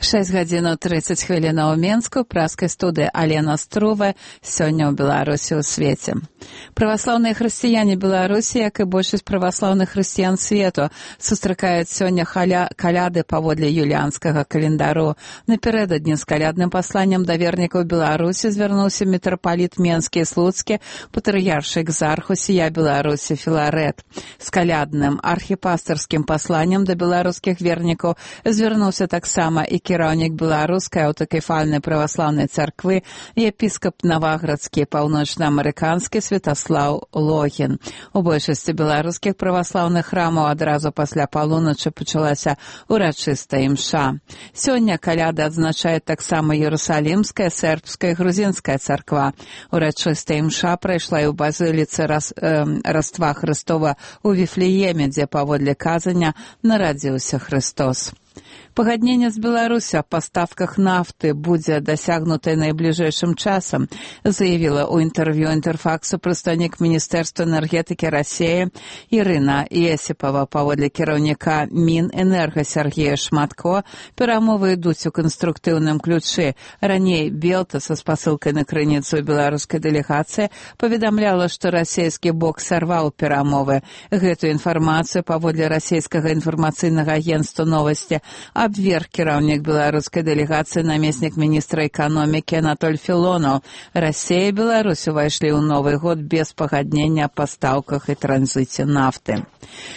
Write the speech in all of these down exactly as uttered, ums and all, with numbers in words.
шэсць гадзінаў трыццаць хвілінаў у Менску, праскай студыі Алена Струва, сёння ў Беларусі ў свеце. Праваслаўныя хрысціяне Беларусі, як і большасць праваслаўных хрысціян свету, сустракаюць сёння халя... каляды паводле юліанскага календару. Напярэдадні з калядным пасланнем да вернікаў Беларусі звярнуўся мітрапаліт Менскі і Слуцкі, патрыярш экзарх усія Беларусі Філарэт. З калядным архіпастырскім пасланнем да беларускіх вернікаў звярнуўся таксама і кіраўнік беларускай аўтакефальнай праваслаўнай царквы, епіскап Наваградскі і паўночнаамерыканскі Святаслаў Логін. У большасці беларускіх праваслаўных храмаў адразу пасля палуначы пачалася урачыстая імша. Сёння каляды адзначаюць таксама Іерусалімская, сербская і грузінская царква. Урачыстая імша прайшла і ў базыліцы Рас, э, Раства Хрыстова у Віфлееме, дзе паводле казання нарадзіўся Хрыстос. Пагадненне з Беларусю аб паставках нафты будзе дасягнутае найбліжэйшым часам, заявіла ў інтэрв'ю Інтэрфаксу прадстаўнік Міністэрства энергетыкі Расіі Ірына Есіпава. Паводле кіраўніка Мінэнерга Сергея Шматко, перамовы ідуць у канструктыўным ключы. Раней Белта са спасылкай на крыніцу беларускай дэлегацыі паведамляла, што расійскі бок сарваў перамовы. Гэтую інфармацыю паводле расійскага інфармацыйнага агенцтва «Новасці» абверг кіраўнік беларускай дэлегацыі намеснік міністра эканомікі Анатоль Філонаў. Расія і Беларусь увайшлі ў новы год без пагаднення аб пастаўках і транзіце нафты.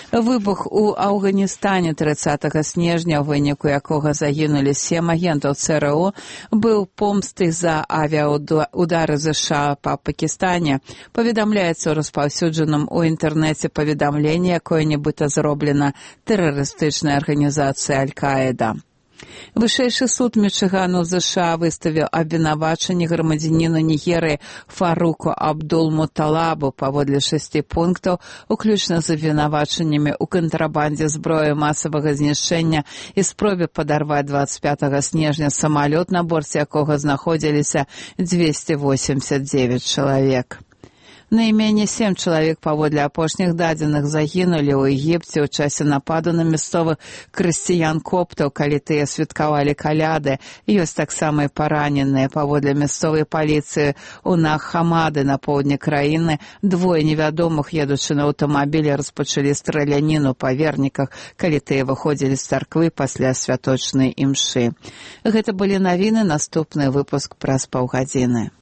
Выбух у Афганістане трыццатага снежня, у выніку якога загінулі сем агентаў ЦРУ, быў помстай за авіаудары ЗША па Пакістане. Паведамляецца ў распаўсюджаным у інтэрнэце паведамленне, якое нібыта зроблена тэрарыстычнай арганізацыяй Аль-Каіда. Вышэйшы суд Мічыгану ЗША выставіў абвінавачанне грамадзяніну Нігерыі Фаруку Абдул-Муталабу паводле шасці пунктаў, уключна з абвінавачаннямі ў кантрабандзе зброі масавага знішчэння і спробе падарваць дваццаць пятага снежня самалёт, на борце якога знаходзіліся дзвесце восемьдесят девять чалавек. Найменей сем чалавек паводле апошніх дадзеных загінулі ў Егіпце ў часе нападу на мясцовых крысціян-коптаў, калі тыя святкавалі каляды. Ёсць таксама і параненыя. Паводле мясцовай паліцыі ў Нах-Хамады на поўдні краіны двое невядомых, едучы на аўтамабілі, распачалі страляніну па верніках, калі тыя выходзілі з царквы пасля святочнай імшы. Гэта былі навіны, наступны выпуск праз паўгадзіны.